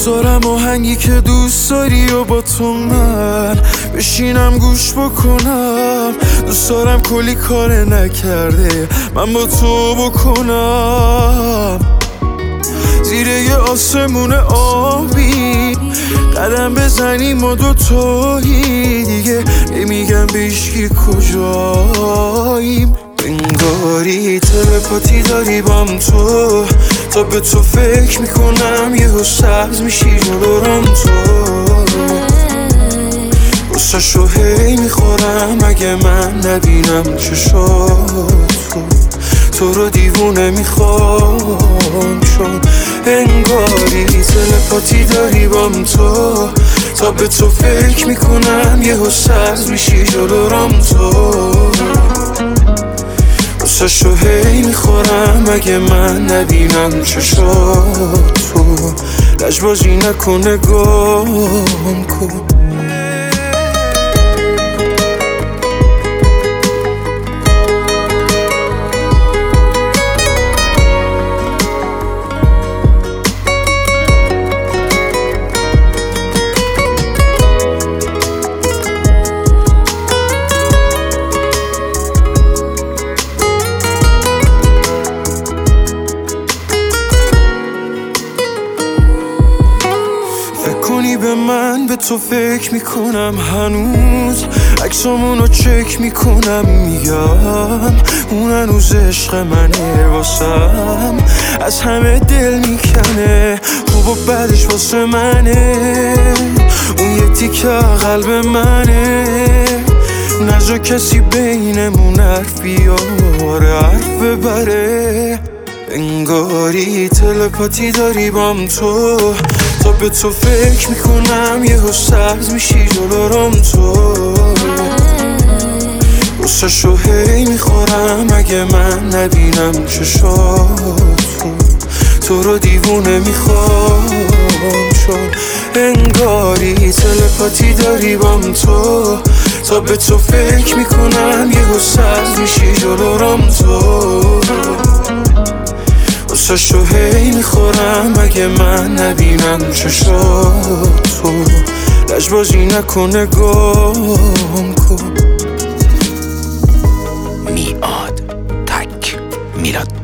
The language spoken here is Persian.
دوست دارم آهنگی که دوست داری و با تو من بشینم گوش بکنم. دوست دارم کلی کار نکرده من با تو بکنم. زیر یه آسمون آبی قدم بزنیم ما دوتایی، دیگه نمیگم به هیچکی کجاییم. انگاری تلپاتی داری بام تو، تا به تو فکر میکنم یهو سبز میشی جلوم تو. غصه‌شو هی میخورم اگه من نبینم چشاتو، تو رو دیوونه میخوام. چون انگاری تلپاتی داری بام تو، تا به تو فکر میکنم یهو سبز میشی جلوم تو. غصه‌شو هی میخورم اگه من نبینم چشاتو، لجبازی نکنه گم کن. به من به تو فکر میکنم هنوز، عکسامونو چک میکنم میگم اون هنوز عشق منه واسم، از همه دل میکنه خوب و بدش واسه منه. اون یه تیکه قلب منه، نجا کسی بینمون حرف بیاره حرف ببره. انگاری تلپاتی داری بام تو، تا به تو فکر میکنم یهو سبز میشی جلوم تو. غصه‌شو هی میخورم اگه من نبینم چشاتو، تو رو دیوونه میخوام. چون انگاری تلپاتی داری بام تو، تا به تو فکر میکنم یهو سبز میشی جلوم تو. غصه‌شو هی میخورم اگه من نبینم چشاتو، لجبازی نکنه گم کن. میاد تک میلاد.